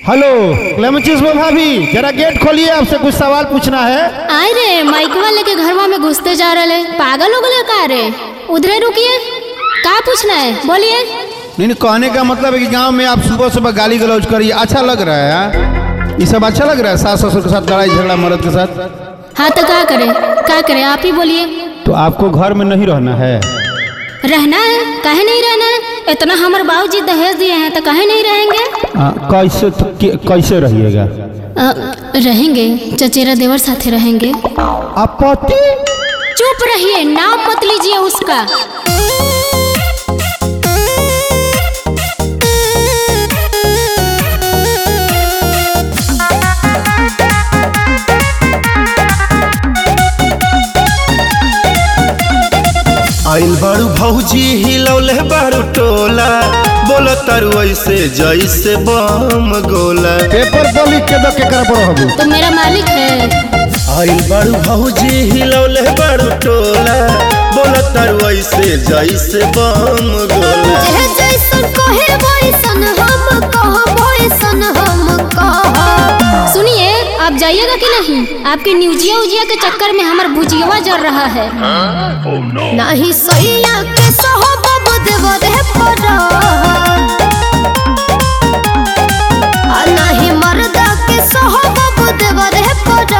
Hello क्लेमेंचिस भाभी, जरा gate खोलिए, आपसे कुछ सवाल पूछना है। आए रे माइक वाले के घरवा में घुसते जा रहे, पागल हो गए का रे? उधरे रुकिए, क्या पूछना है बोलिए। नहीं, कहने का मतलब है कि गांव में आप सुबह सुबह गाली गलौज करिए, अच्छा लग रहा है यार? ये सब अच्छा लग रहा है? सास ससुर के साथ लड़ाई झगड़ा मर्द के साथ? हाँ तो क्या करे आप ही बोलिए। तो आपको घर में नहीं रहना है? रहना है, काहे नहीं रहना है? इतना हमारे बाबूजी दहेज दिए हैं तो काहे नहीं रहेंगे? कैसे रहिएगा? रहेंगे, चचेरा देवर साथे रहेंगे। आप पति? चुप रहिए, नाम मत लीजिए उसका। आइल बारू भौजी हिलौले बारू टोला, बोला तारू ऐसे जैसे बम गोला। पेपर पर लिख के दो केकरा पर रहबू? तो मेरा मालिक है। आइल बारू भौजी हिलौले बारू टोला, बोला तारू ऐसे जैसे बम गोला। जैसन कहे वैसन हम कह। सुनिए, आप जाइएगा कि नहीं? आपके न्यूजिया उजिया के चक्कर में हमार भुजिया जल रहा है। नहीं सैया के सहब देवर है पड़ा, नहीं मर्दा के सहब देवर है पड़ा।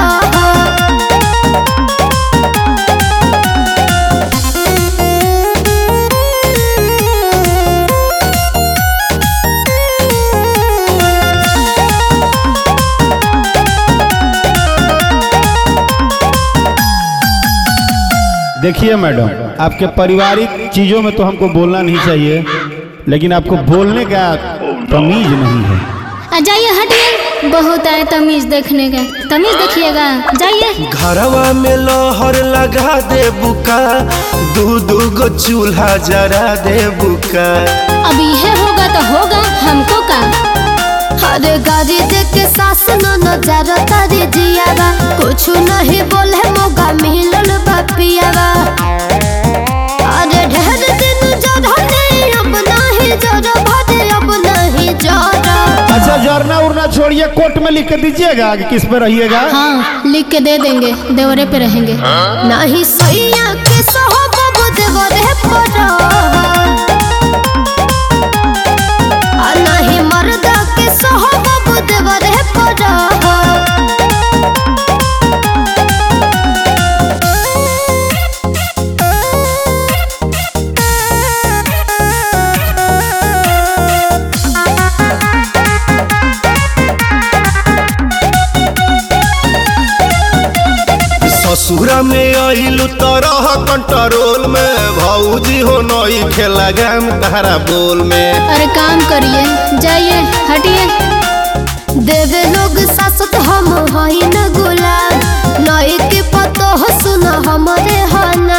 देखिए मैडम, आपके पारिवारिक चीजों में तो हमको बोलना नहीं चाहिए, लेकिन आपको बोलने का तमीज नहीं है। जाइए, हटिए, बहुत आए तमीज देखने का। तमीज देखिएगा, जाइए। घरवा में लहर लगा दे बुका, दू गो चूल्हा जरा दे बुका। अब यह होगा तो होगा, हमको का। अरे गाड़ी देख के सास न जरा तारी जियावा, कुछ नहीं बोले मौका मिलल बापियावा। अरे ढेर दिन जरने अब नहीं जरा भादे अब नहीं जरा। अच्छा, जरना उड़ना छोड़िए, कोर्ट में लिख के दीजिएगा कि किस पे रहिएगा। हाँ, लिख के दे देंगे, देवरे पे रहेंगे। नहीं सैया के सहब देवरे पड़ा, नहीं मर्दा के सहब देवरे पड़ा। ससुरा में आइलू तरह कंट्रोल में, भौजी हो नई खेला गाम तारा बोल में। अरे काम करिए, जाइए, हटिए। देवे लोग सासत हम हई न गुलाम, नई के पतो सुना हमारे हना।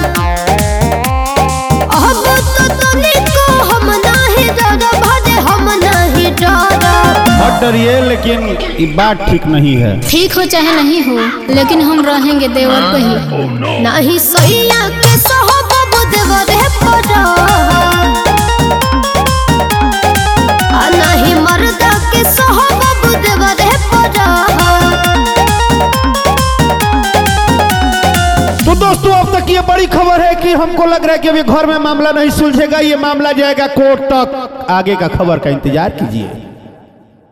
अब तो तनिको हम नहीं डर भादे, हम नहीं डर। मत डरिए, लेकिन ये बात ठीक नहीं है। ठीक हो चाहे नहीं हो, लेकिन हम रहेंगे देवर पे ही। नहीं सैया के सहब देवर है पड़ा, नहीं मर्दा के सहब देवर है पड़ा। तो दोस्तों, अब तक ये बड़ी खबर है कि हमको लग रहा है कि अभी घर में मामला नहीं सुलझेगा, ये मामला जाएगा कोर्ट तक। आगे का खबर का इंतजार कीजिए।